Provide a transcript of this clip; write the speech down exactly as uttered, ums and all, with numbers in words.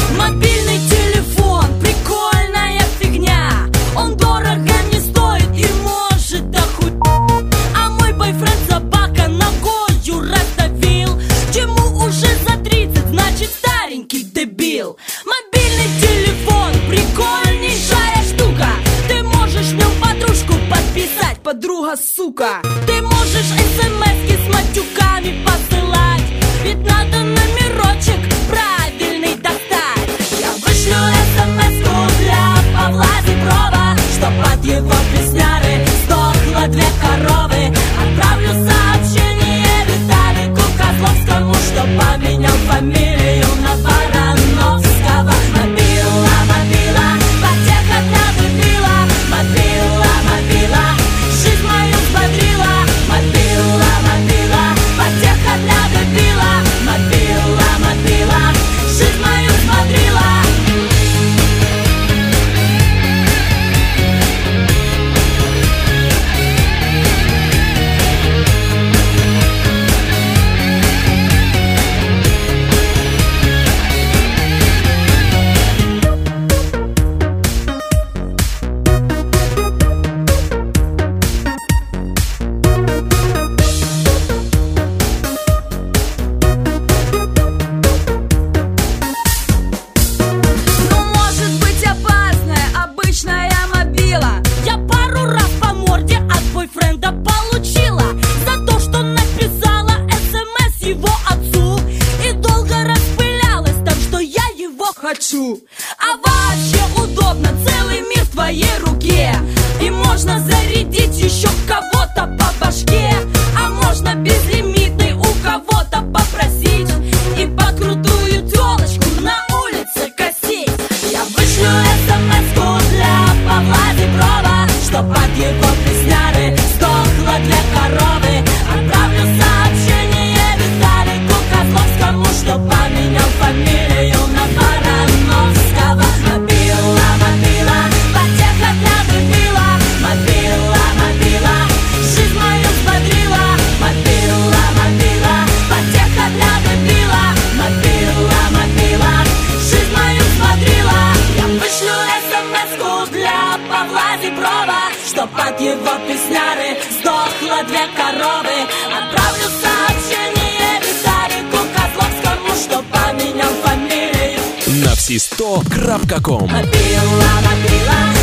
Мобильный телефон, прикольная фигня. Он дорого не стоит и может охуеть. А мой бойфренд собака ногою раздавил. Чему уже за тридцать, значит старенький дебил. Мобильный телефон, прикольнейшая штука. Ты можешь в нем подружку подписать, подруга, сука. Ты можешь смс-ки с матюками посылать, ведь надо номерочек правильный достать. Я вышлю смс-ку для Павла Зеброва, чтоб от его песняры сдохло две коровы. Отправлю сообщение Виталику Козловскому, чтоб поменял фамилию на Барановского. Мобила, мобила, потеха для выбила. Мобила, мобила, жизнь мою взбодрила. Мобила, мобила, потеха для выбила. Мобила, мобила, жизнь мою взбодрила. Ну, может быть опасная обычная мобила. Я пару раз по морде от бойфренда получила за то, что написала смс его отцу и долго распылялась там, что я его хочу. А вообще удобно, целый мир в твоей руке. И можно зарядить еще кого-то по башке. А можно безлимитный у кого-то попросить и под крутую телочку на улице косить. Я вышлю смс-ку для Павла Зеброва, чтоб от его песняры сдохло две коровы. Отправлю сообщение Виталику Козловскому, чтоб поменял фамилию на Барановского. Мобила, мобила, потеха для выбила. Мобила, мобила, жизнь мою взбодрила. Мобила, мобила, потеха для выбила. Мобила, мобила, жизнь мою взбодрила. Я вышлю смс-ку для Павла Зеброва, чтоб от его песняры сдохло две коровы. Отправлю сообщение Виталику Козловскому, чтоб поменял фамилию на все сто точка ком. Мобила, мобила.